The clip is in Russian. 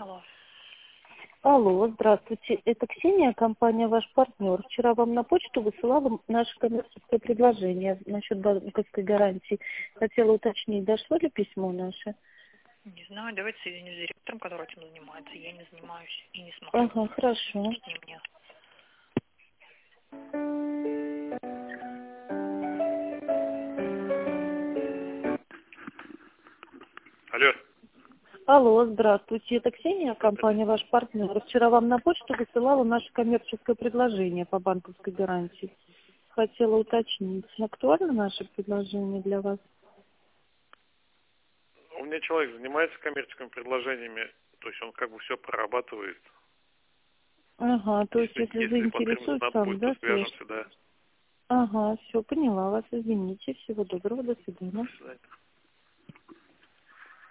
Алло. Алло, здравствуйте. Это Ксения, компания «Ваш партнер». Вчера вам на почту высылала наше коммерческое предложение насчет банковской гарантии. Хотела уточнить, дошло ли письмо наше? Не знаю, давайте соединю с директором, который этим занимается. Я не занимаюсь и не смогу. Ага, хорошо. Не мне. Алло. Алло, здравствуйте. Это Ксения, компания «Ваш партнер». Вчера вам на почту высылала наше коммерческое предложение по банковской гарантии. Хотела уточнить, актуально наше предложение для вас? У меня человек занимается коммерческими предложениями, то есть он как бы все прорабатывает. Ага, то есть если потребность заинтересует нам сам, будет, да, то свяжемся, да. Ага, все, поняла вас, извините. Всего доброго, до свидания. До свидания.